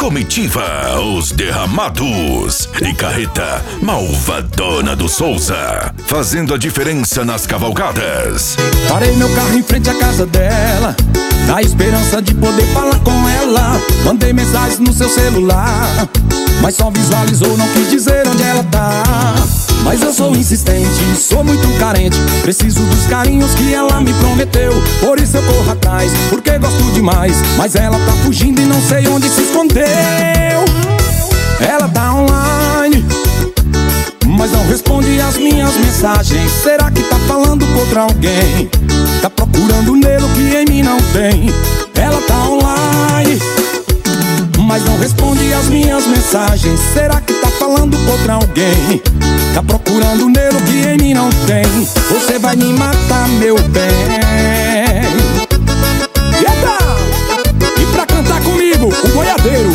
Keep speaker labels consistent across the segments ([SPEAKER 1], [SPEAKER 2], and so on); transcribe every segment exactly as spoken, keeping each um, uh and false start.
[SPEAKER 1] Comitiva Os Derramados e Carreta Malvadona do Souza, fazendo a diferença nas cavalgadas.
[SPEAKER 2] Parei meu carro em frente à casa dela, na esperança de poder falar com ela. Mandei mensagens no seu celular, mas só visualizou, não quis dizer onde ela tá. Mas eu sou insistente, sou muito carente, preciso dos carinhos que ela me prometeu. Por isso eu corro atrás, porque gosto demais, mas ela tá fugindo e não sei onde se escondeu. Ela tá online, mas não responde as minhas mensagens. Será que tá falando contra alguém? Tá procurando nele o que em mim não tem. Ela tá online, mas não responde as minhas mensagens. Será que tá falando contra alguém? Tá procurando nele o que em mim não tem. Você vai me matar, meu bem. Eita! E pra cantar comigo, o boiadeiro.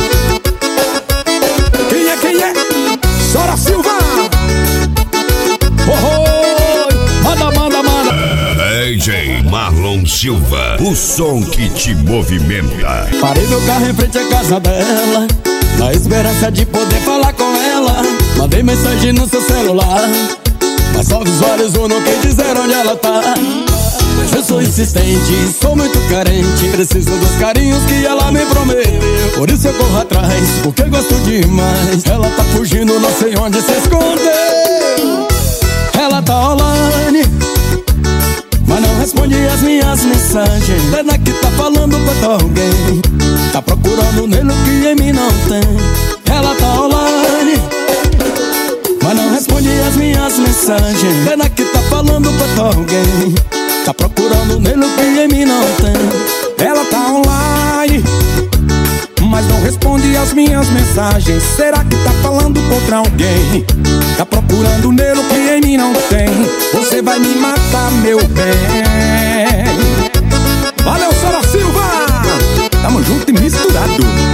[SPEAKER 2] Quem é, quem é? Sora Silva. Oh, oh. Manda, manda, manda.
[SPEAKER 1] D J Marlon Silva, o som que te movimenta.
[SPEAKER 2] Parei meu carro em frente à casa dela, na esperança de poder falar com ela. Mandei mensagem no seu celular, mas só visualizou, não quis dizer onde ela tá. Mas eu sou insistente, sou muito carente, preciso dos carinhos que ela me prometeu. Por isso eu corro atrás, porque gosto demais. Ela tá fugindo, não sei onde se escondeu. Ela tá online, mas não responde as minhas mensagens. Será que tá falando com alguém? Tá procurando nele o que em mim não tem. Ela tá online, mas não responde as minhas mensagens. Será que tá falando com alguém? Tá procurando nele o que em mim não tem. Ela tá online, mas não responde as minhas mensagens. Será que tá falando contra alguém? Tá procurando nele o que em mim não tem. Você vai me matar, meu bem. Valeu, Sora Silva! Tamo junto e misturado.